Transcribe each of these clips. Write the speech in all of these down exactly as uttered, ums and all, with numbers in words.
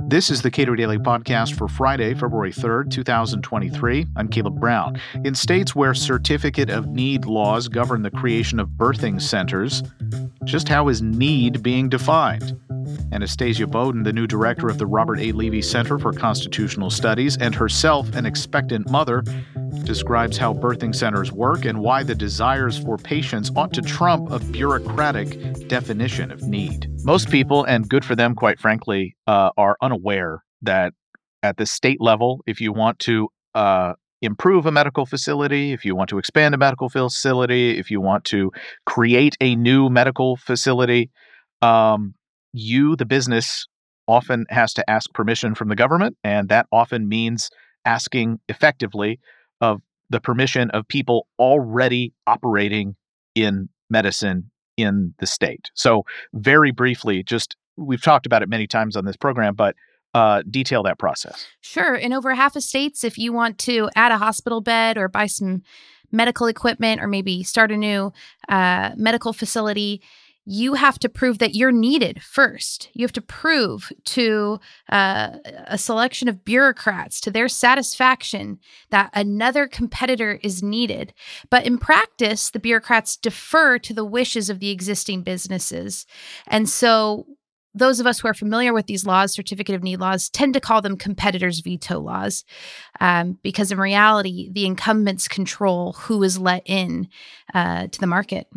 This is the Cato Daily Podcast for Friday, February third, twenty twenty-three. I'm Caleb Brown. In states where certificate of need laws govern the creation of birthing centers, just how is need being defined? Anastasia Bowden, the new director of the Robert A. Levy Center for Constitutional Studies, and herself an expectant mother, describes how birthing centers work and why the desires for patients ought to trump a bureaucratic definition of need. Most people, and good for them, quite frankly, uh, are unaware that at the state level, if you want to uh, improve a medical facility, if you want to expand a medical facility, if you want to create a new medical facility, um, you, the business, often has to ask permission from the government, and that often means asking effectively of the permission of people already operating in medicine in the state. So very briefly, just we've talked about it many times on this program, but uh, detail that process. Sure. In over half of states, if you want to add a hospital bed or buy some medical equipment or maybe start a new uh, medical facility, you have to prove that you're needed first. You have to prove to uh, a selection of bureaucrats, to their satisfaction, that another competitor is needed. But in practice, the bureaucrats defer to the wishes of the existing businesses. And so those of us who are familiar with these laws, certificate of need laws, tend to call them competitors' veto laws, um, because in reality, the incumbents control who is let in uh, to the market.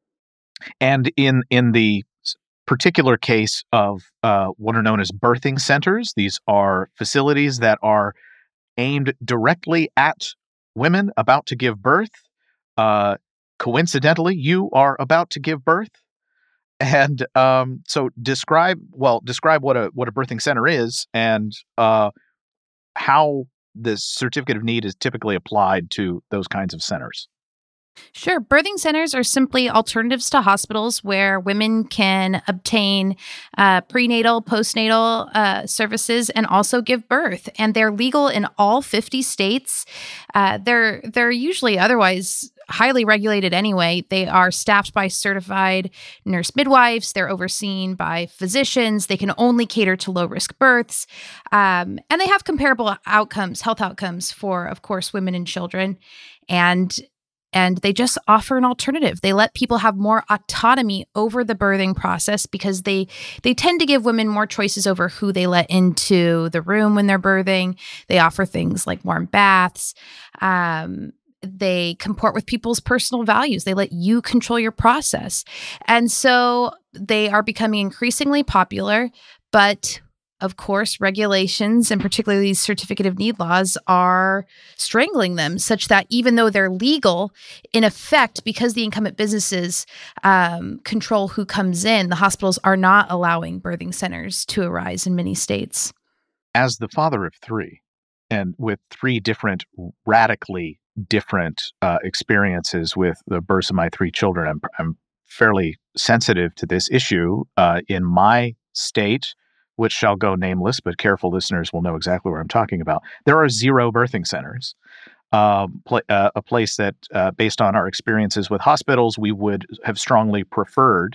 And in in the particular case of uh, what are known as birthing centers, these are facilities that are aimed directly at women about to give birth. Uh, coincidentally, you are about to give birth, and um, so describe well describe what a what a birthing center is and uh, how the certificate of need is typically applied to those kinds of centers. Sure. Birthing centers are simply alternatives to hospitals where women can obtain uh, prenatal, postnatal uh, services and also give birth. And they're legal in all fifty states. Uh, they're they're usually otherwise highly regulated anyway. They are staffed by certified nurse midwives. They're overseen by physicians. They can only cater to low-risk births. Um, and they have comparable outcomes, health outcomes for, of course, women and children. And And they just offer an alternative. They let people have more autonomy over the birthing process because they they tend to give women more choices over who they let into the room when they're birthing. They offer things like warm baths. Um, they comport with people's personal values. They let you control your process. And so they are becoming increasingly popular, but of course, regulations and particularly these certificate of need laws are strangling them such that even though they're legal, in effect, because the incumbent businesses um, control who comes in, the hospitals are not allowing birthing centers to arise in many states. As the father of three, and with three different, radically different uh, experiences with the births of my three children, I'm, I'm fairly sensitive to this issue. Uh, in my state, which shall go nameless, but careful listeners will know exactly what I'm talking about. There are zero birthing centers, uh, pl- uh, a place that, uh, based on our experiences with hospitals, we would have strongly preferred.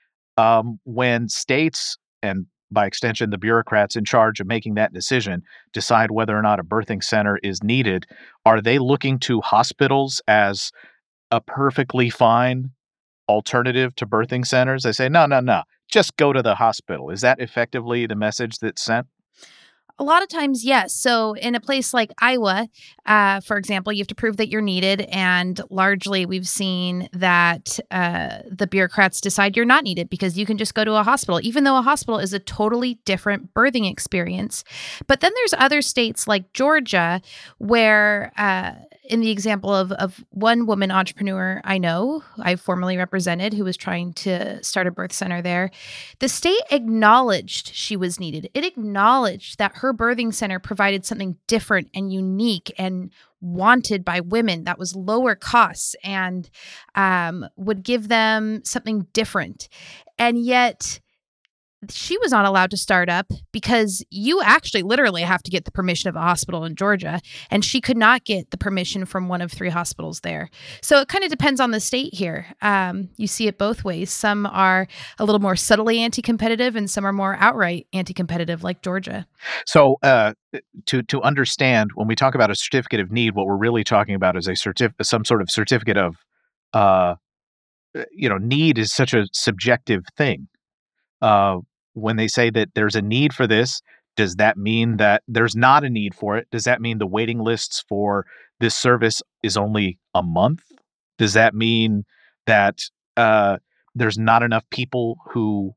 Um, when states, and by extension, the bureaucrats in charge of making that decision, decide whether or not a birthing center is needed, are they looking to hospitals as a perfectly fine alternative to birthing centers? They say, no, no, no. Just go to the hospital. Is that effectively the message that's sent? A lot of times, yes. So in a place like Iowa, uh, for example, you have to prove that you're needed. And largely we've seen that uh, the bureaucrats decide you're not needed because you can just go to a hospital, even though a hospital is a totally different birthing experience. But then there's other states like Georgia where uh, in the example of, of one woman entrepreneur I know, I formerly represented, who was trying to start a birth center there, the state acknowledged she was needed. It acknowledged that her birthing center provided something different and unique and wanted by women that was lower costs and um, would give them something different. And yet she was not allowed to start up because you actually literally have to get the permission of a hospital in Georgia, and she could not get the permission from one of three hospitals there. So it kind of depends on the state here. Um, you see it both ways. Some are a little more subtly anti-competitive, and some are more outright anti-competitive, like Georgia. So uh, to to understand, when we talk about a certificate of need, what we're really talking about is a certif- some sort of certificate of, uh, you know, need is such a subjective thing. Uh, when they say that there's a need for this, does that mean that there's not a need for it? Does that mean the waiting lists for this service is only a month? Does that mean that uh, there's not enough people who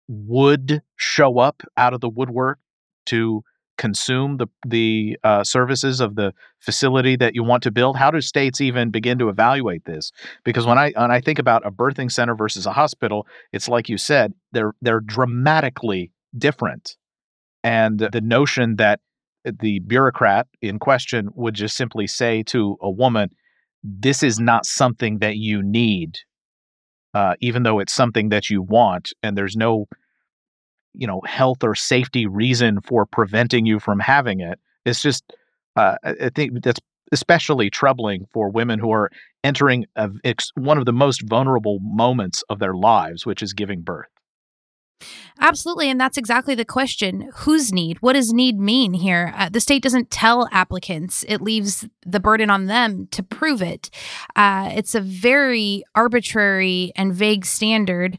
would show up out of the woodwork to consume the the uh, services of the facility that you want to build? How do states even begin to evaluate this? Because when I when I think about a birthing center versus a hospital, it's like you said, they're they're dramatically different. And the notion that the bureaucrat in question would just simply say to a woman, "This is not something that you need," uh, even though it's something that you want, and there's no you know, health or safety reason for preventing you from having it. It's just, uh, I I think that's especially troubling for women who are entering a, ex, one of the most vulnerable moments of their lives, which is giving birth. Absolutely. And that's exactly the question. Whose need? What does need mean here? Uh, the state doesn't tell applicants, it leaves the burden on them to prove it. Uh, it's a very arbitrary and vague standard.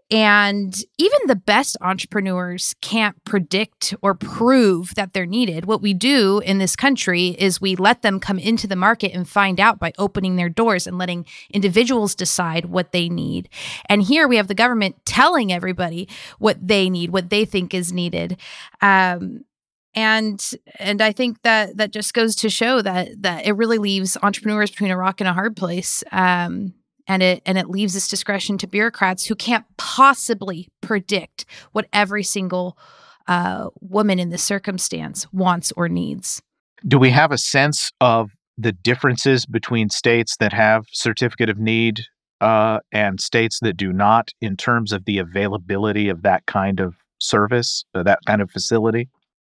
And even the best entrepreneurs can't predict or prove that they're needed. What we do in this country is we let them come into the market and find out by opening their doors and letting individuals decide what they need. And here we have the government telling everybody what they need, what they think is needed. Um, and and I think that that just goes to show that that it really leaves entrepreneurs between a rock and a hard place. Um, And it and it leaves this discretion to bureaucrats who can't possibly predict what every single uh, woman in this circumstance wants or needs. Do we have a sense of the differences between states that have certificate of need uh, and states that do not in terms of the availability of that kind of service, uh, that kind of facility?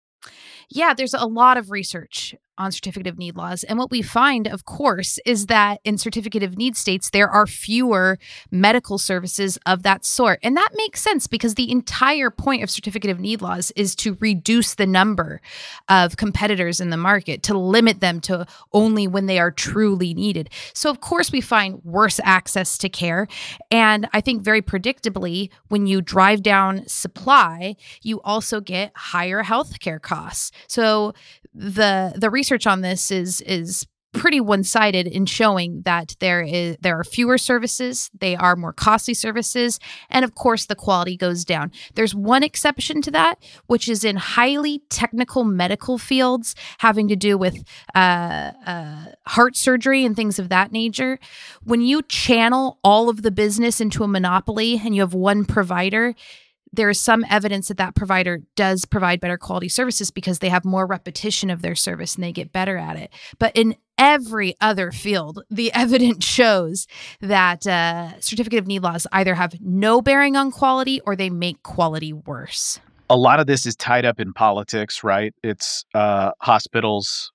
Yeah, there's a lot of research on certificate of need laws. And what we find, of course, is that in certificate of need states, there are fewer medical services of that sort. And that makes sense because the entire point of certificate of need laws is to reduce the number of competitors in the market, to limit them to only when they are truly needed. So, of course, we find worse access to care. And I think very predictably, when you drive down supply, you also get higher healthcare costs. So the the research on this is is pretty one-sided in showing that there is there are fewer services, they are more costly services, and of course the quality goes down. There's one exception to that, which is in highly technical medical fields having to do with uh, uh, heart surgery and things of that nature. When you channel all of the business into a monopoly and you have one provider, there is some evidence that that provider does provide better quality services because they have more repetition of their service and they get better at it. But in every other field, the evidence shows that uh, certificate of need laws either have no bearing on quality or they make quality worse. A lot of this is tied up in politics, right? It's uh, hospitals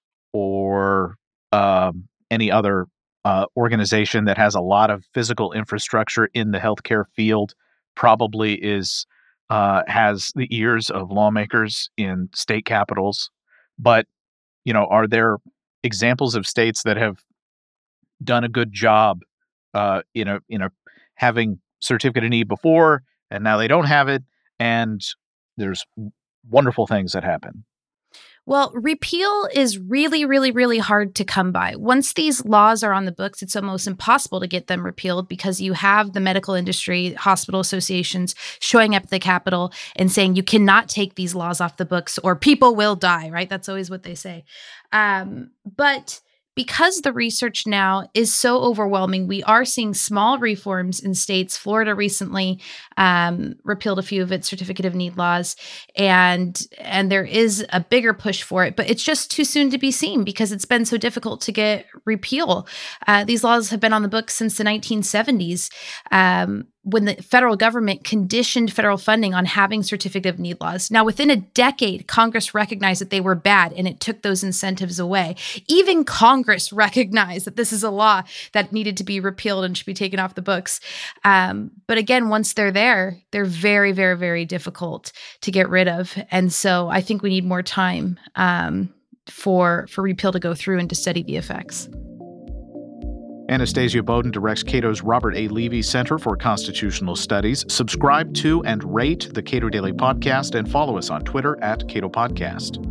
or um, any other uh, organization that has a lot of physical infrastructure in the healthcare field probably is uh, has the ears of lawmakers in state capitals. But, you know, are there examples of states that have done a good job uh, in a in a having certificate of need before, and now they don't have it, and there's wonderful things that happen? Well, repeal is really, really, really hard to come by. Once these laws are on the books, it's almost impossible to get them repealed because you have the medical industry, hospital associations showing up at the Capitol and saying you cannot take these laws off the books or people will die, right? That's always what they say. Um, but because the research now is so overwhelming, we are seeing small reforms in states. Florida recently um, repealed a few of its certificate of need laws, and and there is a bigger push for it. But it's just too soon to be seen because it's been so difficult to get repeal. Uh, these laws have been on the books since the nineteen seventies. Um, when the federal government conditioned federal funding on having certificate of need laws. Now, within a decade, Congress recognized that they were bad and it took those incentives away. Even Congress recognized that this is a law that needed to be repealed and should be taken off the books. Um, but again, once they're there, they're very, very, very difficult to get rid of. And so I think we need more time um, for, for repeal to go through and to study the effects. Anastasia Bowden directs Cato's Robert A. Levy Center for Constitutional Studies. Subscribe to and rate the Cato Daily Podcast and follow us on Twitter at Cato Podcast.